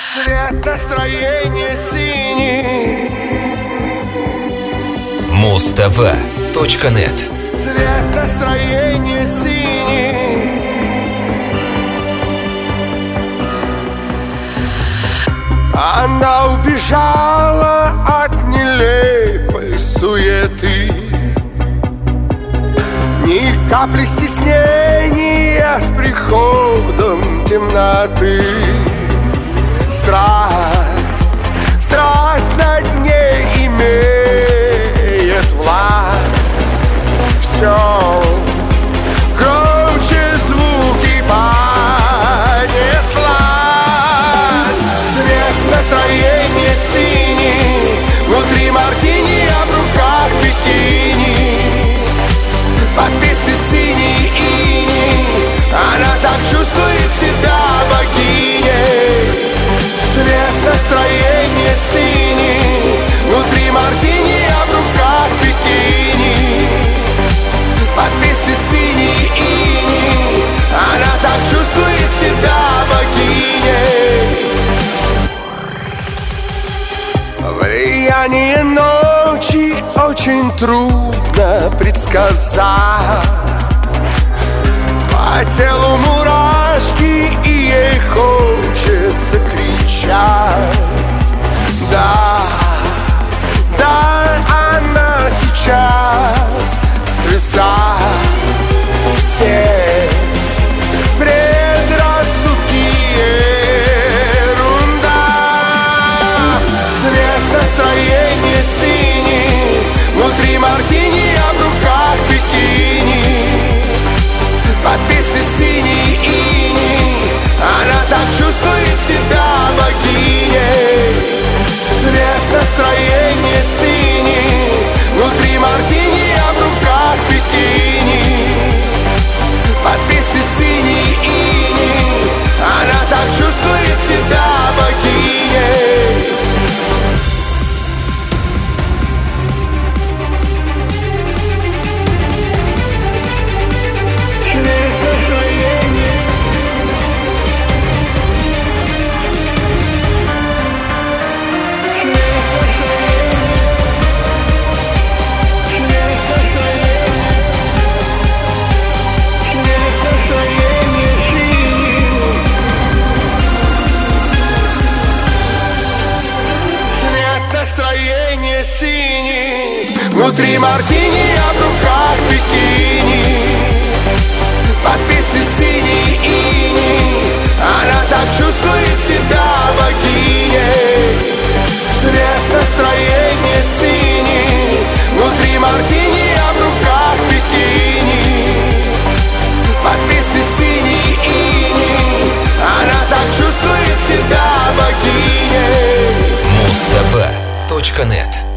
Цвет настроения синий. Муз-ТВ.нет. Цвет настроения синий. Она убежала от нелепой суеты, ни капли стеснения с приходом темноты. Страсть над ней имеет власть. Все громче звуки понесла. Цвет настроения синий, внутри мартини, а в руках бикини. Под песню синий иней она так чувствует себя богиней. Цвет настроения синий, внутри мартини, а в руках бикини. Под песню синий иней она так чувствует себя богиней. Влияние ночи очень трудно предсказать. По телу мурашки, и ей хочется кричать. Да, она сейчас звезда. Все предрассудки ерунда. Цвет настроения синий, внутри мартини, а в руках бикини. Под песню синий иней она так чувствует себя богиней. Цвет настроения синий, внутри мартини, а в руках бикини. Под песню синий иней она так чувствует себя богиней. Настроение синий, внутри мартини, а в руках бикини. Под песню синий иней она так чувствует себя богиней. Цвет настроения синий, внутри мартини, а в руках бикини. Под песню синий иней она так чувствует себя богиней. Муз-ТВ.нет.